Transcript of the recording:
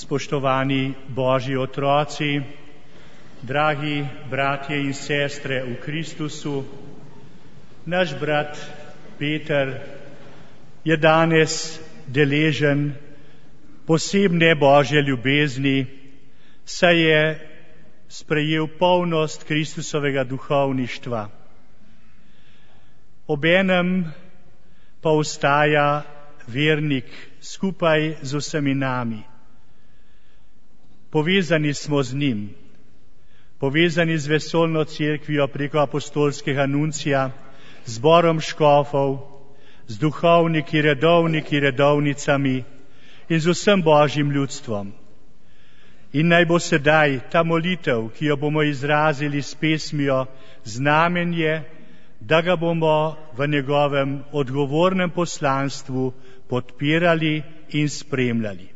Spoštovani Božji otroci, dragi bratje in sestre v Kristusu, naš brat Peter je danes deležen posebne Božje ljubezni, saj je sprejel polnost Kristusovega duhovništva. Obenem pa ostaja vernik skupaj z vsemi nami. Povezani smo z njim, povezani z vesoljno cerkvijo preko apostolskega nuncija, zborom škofov, z duhovniki, redovniki, redovnicami in z vsem Božjim ljudstvom. In naj bo sedaj ta molitev, ki jo bomo izrazili s pesmijo, znamenje, da ga bomo v njegovem odgovornem poslanstvu podpirali in spremljali.